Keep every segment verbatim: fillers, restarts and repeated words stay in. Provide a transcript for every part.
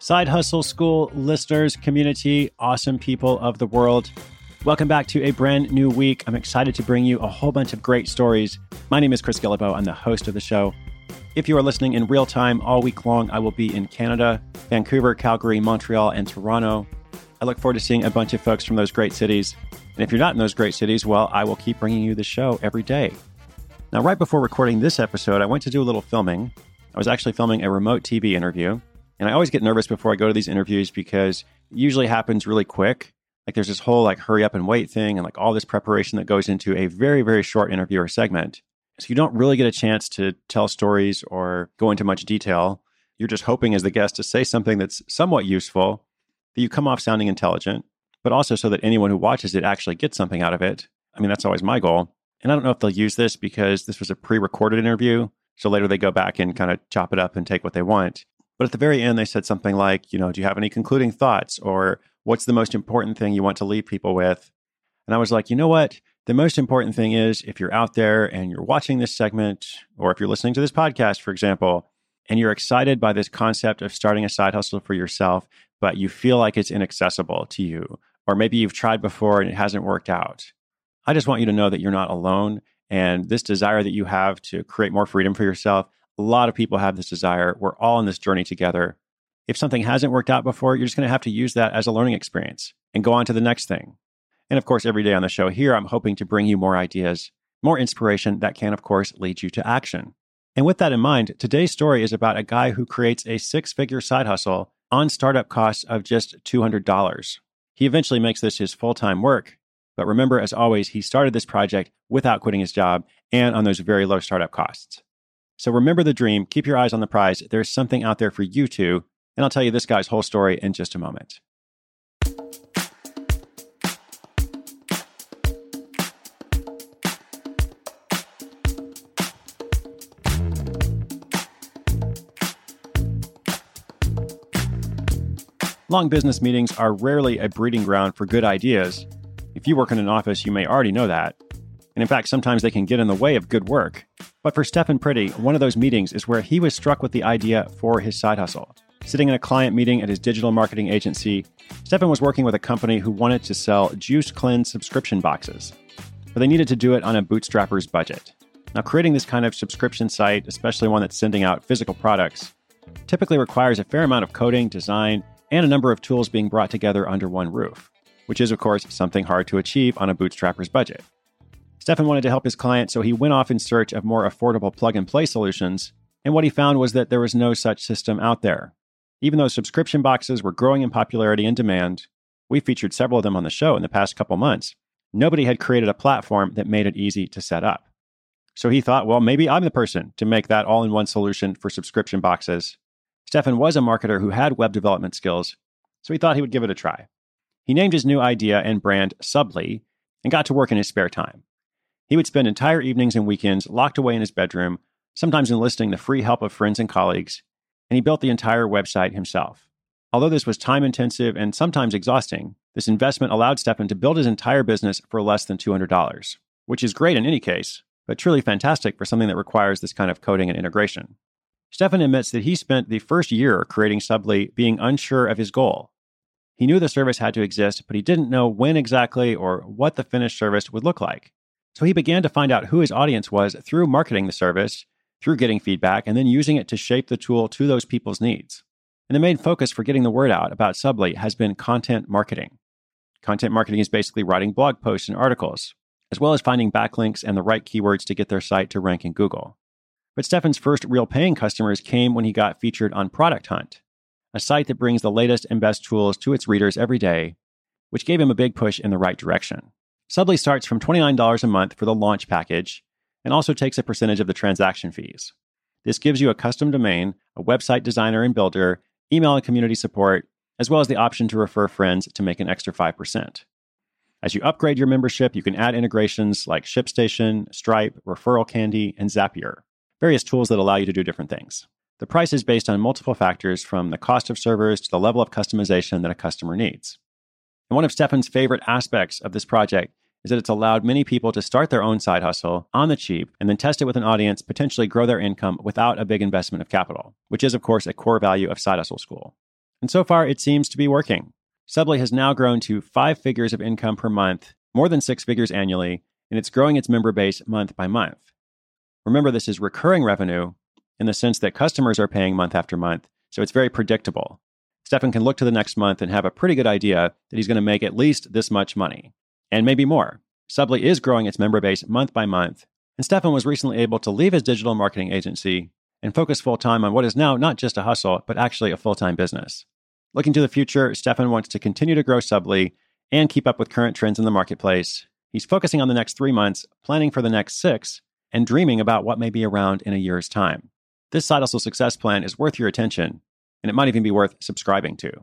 Side Hustle School listeners, community, awesome people of the world. Welcome back to a brand new week. I'm excited to bring you a whole bunch of great stories. My name is Chris Guillebeau. I'm the host of the show. If you are listening in real time all week long, I will be in Canada, Vancouver, Calgary, Montreal, and Toronto. I look forward to seeing a bunch of folks from those great cities. And if you're not in those great cities, well, I will keep bringing you the show every day. Now, right before recording this episode, I went to do a little filming. I was actually filming a remote T V interview. And I always get nervous before I go to these interviews because it usually happens really quick. Like there's this whole like hurry up and wait thing and like all this preparation that goes into a very, very short interview or segment. So you don't really get a chance to tell stories or go into much detail. You're just hoping as the guest to say something that's somewhat useful, that you come off sounding intelligent, but also so that anyone who watches it actually gets something out of it. I mean, that's always my goal. And I don't know if they'll use this because this was a pre-recorded interview. So later they go back and kind of chop it up and take what they want. But at the very end, they said something like, you know, do you have any concluding thoughts? Or what's the most important thing you want to leave people with? And I was like, you know what? The most important thing is if you're out there and you're watching this segment, or if you're listening to this podcast, for example, and you're excited by this concept of starting a side hustle for yourself, but you feel like it's inaccessible to you, or maybe you've tried before and it hasn't worked out. I just want you to know that you're not alone. And this desire that you have to create more freedom for yourself, a lot of people have this desire. We're all on this journey together. If something hasn't worked out before, you're just going to have to use that as a learning experience and go on to the next thing. And of course, every day on the show here, I'm hoping to bring you more ideas, more inspiration that can, of course, lead you to action. And with that in mind, today's story is about a guy who creates a six-figure side hustle on startup costs of just two hundred dollars. He eventually makes this his full-time work. But remember, as always, he started this project without quitting his job and on those very low startup costs. So remember the dream, keep your eyes on the prize. There's something out there for you too. And I'll tell you this guy's whole story in just a moment. Long business meetings are rarely a breeding ground for good ideas. If you work in an office, you may already know that. And in fact, sometimes they can get in the way of good work. But for Stephan Pretty, one of those meetings is where he was struck with the idea for his side hustle. Sitting in a client meeting at his digital marketing agency, Stephan was working with a company who wanted to sell Juice Cleanse subscription boxes, but they needed to do it on a bootstrapper's budget. Now, creating this kind of subscription site, especially one that's sending out physical products, typically requires a fair amount of coding, design, and a number of tools being brought together under one roof, which is, of course, something hard to achieve on a bootstrapper's budget. Stephan wanted to help his client, so he went off in search of more affordable plug-and-play solutions, and what he found was that there was no such system out there. Even though subscription boxes were growing in popularity and demand, we featured several of them on the show in the past couple months, nobody had created a platform that made it easy to set up. So he thought, well, maybe I'm the person to make that all-in-one solution for subscription boxes. Stephan was a marketer who had web development skills, so he thought he would give it a try. He named his new idea and brand Subly and got to work in his spare time. He would spend entire evenings and weekends locked away in his bedroom, sometimes enlisting the free help of friends and colleagues, and he built the entire website himself. Although this was time-intensive and sometimes exhausting, this investment allowed Stephan to build his entire business for less than two hundred dollars, which is great in any case, but truly fantastic for something that requires this kind of coding and integration. Stephan admits that he spent the first year creating Subly being unsure of his goal. He knew the service had to exist, but he didn't know when exactly or what the finished service would look like. So he began to find out who his audience was through marketing the service, through getting feedback, and then using it to shape the tool to those people's needs. And the main focus for getting the word out about Subly has been content marketing. Content marketing is basically writing blog posts and articles, as well as finding backlinks and the right keywords to get their site to rank in Google. But Stephan's first real paying customers came when he got featured on Product Hunt, a site that brings the latest and best tools to its readers every day, which gave him a big push in the right direction. Subly starts from twenty-nine dollars a month for the launch package and also takes a percentage of the transaction fees. This gives you a custom domain, a website designer and builder, email and community support, as well as the option to refer friends to make an extra five percent. As you upgrade your membership, you can add integrations like ShipStation, Stripe, Referral Candy, and Zapier, various tools that allow you to do different things. The price is based on multiple factors from the cost of servers to the level of customization that a customer needs. And one of Stephan's favorite aspects of this project is that it's allowed many people to start their own side hustle on the cheap and then test it with an audience, potentially grow their income without a big investment of capital, which is, of course, a core value of Side Hustle School. And so far, it seems to be working. Subbly has now grown to five figures of income per month, more than six figures annually, and it's growing its member base month by month. Remember, this is recurring revenue in the sense that customers are paying month after month, so it's very predictable. Stefan can look to the next month and have a pretty good idea that he's going to make at least this much money, and maybe more. Subbly is growing its member base month by month, and Stefan was recently able to leave his digital marketing agency and focus full-time on what is now not just a hustle, but actually a full-time business. Looking to the future, Stefan wants to continue to grow Subbly and keep up with current trends in the marketplace. He's focusing on the next three months, planning for the next six, and dreaming about what may be around in a year's time. This side hustle success plan is worth your attention, and it might even be worth subscribing to.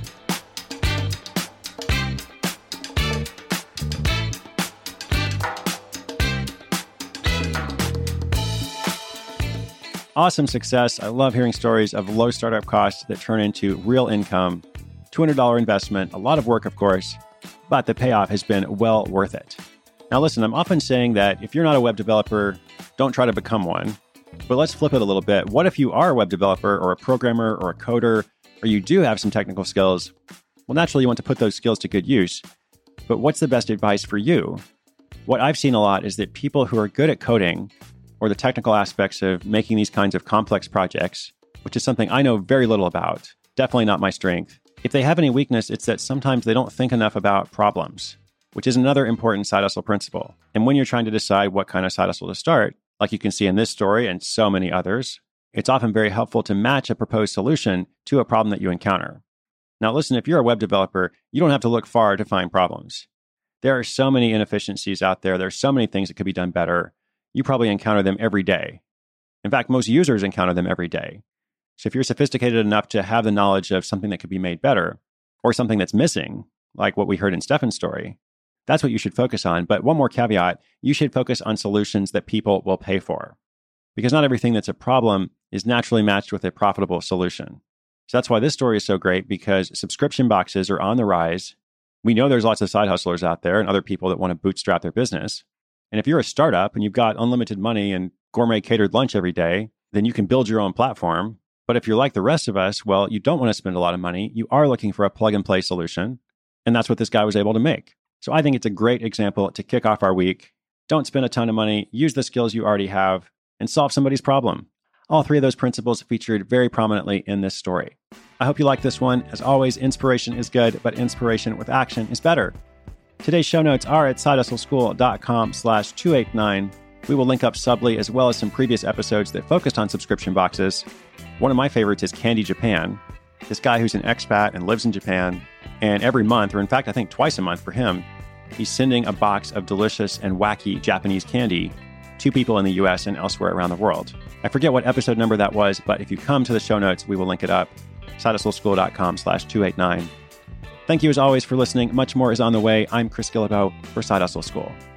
Awesome success. I love hearing stories of low startup costs that turn into real income. two hundred dollars investment, a lot of work, of course, but the payoff has been well worth it. Now listen, I'm often saying that if you're not a web developer, don't try to become one. But let's flip it a little bit. What if you are a web developer or a programmer or a coder, or you do have some technical skills? Well, naturally, you want to put those skills to good use. But what's the best advice for you? What I've seen a lot is that people who are good at coding or the technical aspects of making these kinds of complex projects, which is something I know very little about, definitely not my strength. If they have any weakness, it's that sometimes they don't think enough about problems, which is another important side hustle principle. And when you're trying to decide what kind of side hustle to start, like you can see in this story and so many others, it's often very helpful to match a proposed solution to a problem that you encounter. Now listen, if you're a web developer, you don't have to look far to find problems. There are so many inefficiencies out there. There's so many things that could be done better. You probably encounter them every day. In fact, most users encounter them every day. So if you're sophisticated enough to have the knowledge of something that could be made better, or something that's missing, like what we heard in Stefan's story, that's what you should focus on. But one more caveat, you should focus on solutions that people will pay for. Because not everything that's a problem is naturally matched with a profitable solution. So that's why this story is so great, because subscription boxes are on the rise. We know there's lots of side hustlers out there and other people that want to bootstrap their business. And if you're a startup and you've got unlimited money and gourmet catered lunch every day, then you can build your own platform. But if you're like the rest of us, well, you don't want to spend a lot of money. You are looking for a plug and play solution. And that's what this guy was able to make. So I think it's a great example to kick off our week. Don't spend a ton of money. Use the skills you already have and solve somebody's problem. All three of those principles featured very prominently in this story. I hope you like this one. As always, inspiration is good, but inspiration with action is better. Today's show notes are at sidehustleschool.com slash 289. We will link up Subbly as well as some previous episodes that focused on subscription boxes. One of my favorites is Candy Japan. This guy who's an expat and lives in Japan. And every month, or in fact, I think twice a month for him, he's sending a box of delicious and wacky Japanese candy to people in the U S and elsewhere around the world. I forget what episode number that was, but if you come to the show notes, we will link it up. sidehustleschool.com slash 289. Thank you as always for listening. Much more is on the way. I'm Chris Guillebeau for Side Hustle School.